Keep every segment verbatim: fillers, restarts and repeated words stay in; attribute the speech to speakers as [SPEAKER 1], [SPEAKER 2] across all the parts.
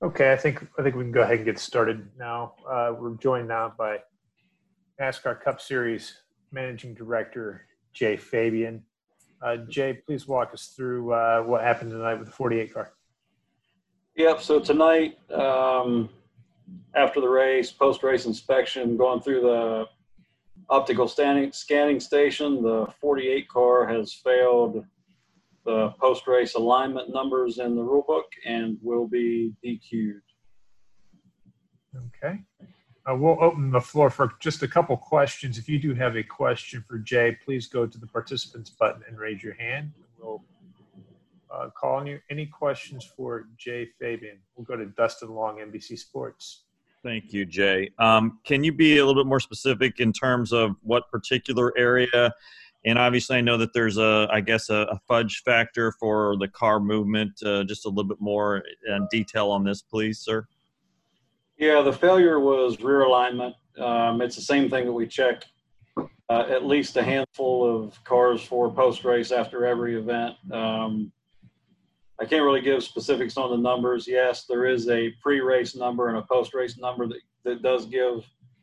[SPEAKER 1] Okay, I think I think we can go ahead and get started now. Uh, we're joined now by NASCAR Cup Series Managing Director Jay Fabian. Uh, Jay, please walk us through uh, what happened tonight with the forty-eight car.
[SPEAKER 2] Yep. So tonight, um, after the race, post-race inspection, going through the optical scanning scanning station, the forty-eight car has failed the post-race alignment numbers in the rule book and will be D Q'd.
[SPEAKER 1] Okay. Uh, we'll open the floor for just a couple questions. If you do have a question for Jay, please go to the participants button and raise your hand. We'll uh, call on you. Any questions for Jay Fabian? We'll go to Dustin Long, N B C Sports.
[SPEAKER 3] Thank you, Jay. Um, can you be a little bit more specific in terms of what particular area? And obviously I know that there's a, I guess, a, a fudge factor for the car movement. Uh, just a little bit more uh, detail on this, please, sir.
[SPEAKER 2] Yeah, the failure was rear alignment. Um, it's the same thing that we check uh, at least a handful of cars for post-race after every event. Um, I can't really give specifics on the numbers. Yes, there is a pre-race number and a post-race number that, that does give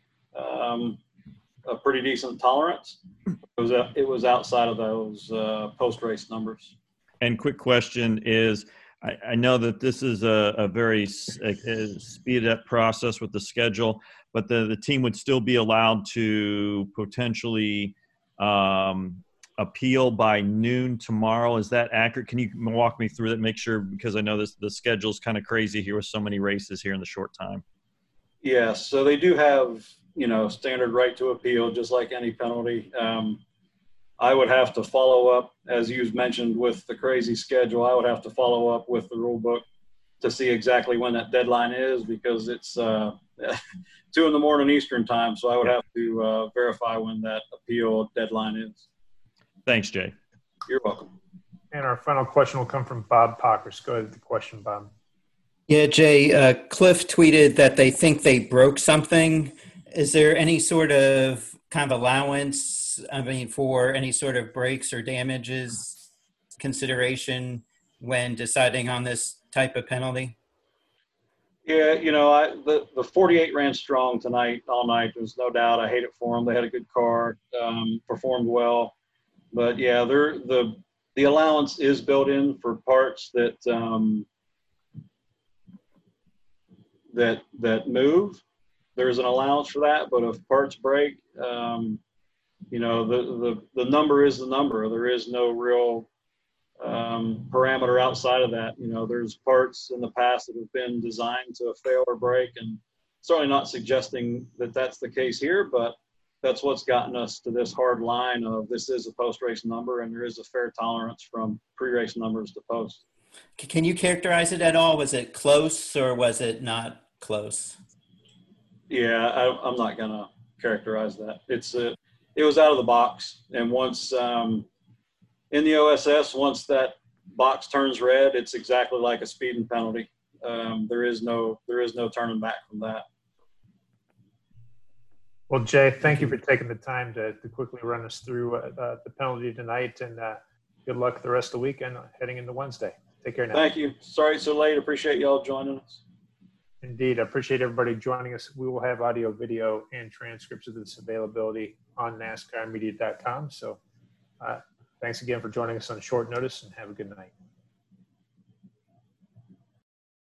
[SPEAKER 2] um, a pretty decent tolerance. It was, a, it was outside of those uh, post-race numbers.
[SPEAKER 3] And quick question is, I, I know that this is a, a very a, a speeded up process with the schedule, but the, the team would still be allowed to potentially um, appeal by noon tomorrow. Is that accurate? Can you walk me through that? Make sure, because I know this the schedule is kind of crazy here with so many races here in the short time.
[SPEAKER 2] Yes, so they do have, you know, standard right to appeal, just like any penalty. Um, I would have to follow up, as you've mentioned, with the crazy schedule. I would have to follow up with the rule book to see exactly when that deadline is, because it's uh, two in the morning Eastern time. So I would have to uh, verify when that appeal deadline is.
[SPEAKER 3] Thanks, Jay.
[SPEAKER 2] You're welcome.
[SPEAKER 1] And our final question will come from Bob Pockers. Go ahead with the question, Bob.
[SPEAKER 4] Yeah, Jay, uh, Cliff tweeted that they think they broke something. Is there any sort of kind of allowance, I mean, for any sort of breaks or damages consideration when deciding on this type of penalty?
[SPEAKER 2] Yeah, you know, I, the, the forty-eight ran strong tonight, all night. There's no doubt. I hate it for them. They had a good car, um, performed well. But, yeah, they're, the the allowance is built in for parts that um, that that move. There's an allowance for that, but if parts break, um, you know, the, the, the number is the number. There is no real um, parameter outside of that. You know, there's parts in the past that have been designed to fail or break, and certainly not suggesting that that's the case here, but that's what's gotten us to this hard line of this is a post-race number, and there is a fair tolerance from pre-race numbers to post.
[SPEAKER 4] Can you characterize it at all? Was it close or was it not close?
[SPEAKER 2] Yeah, I, I'm not going to characterize that. It's a, it was out of the box. And once um, in the O S S, once that box turns red, it's exactly like a speeding penalty. Um, there is no, there is no turning back from that.
[SPEAKER 1] Well, Jay, thank you for taking the time to, to quickly run us through uh, the penalty tonight, and uh, good luck the rest of the weekend heading into Wednesday. Take care now.
[SPEAKER 2] Thank you. Sorry it's so late. Appreciate y'all joining us.
[SPEAKER 1] Indeed. I appreciate everybody joining us. We will have audio, video, and transcripts of this availability on NASCAR media dot com. So uh, thanks again for joining us on short notice, and have a good night.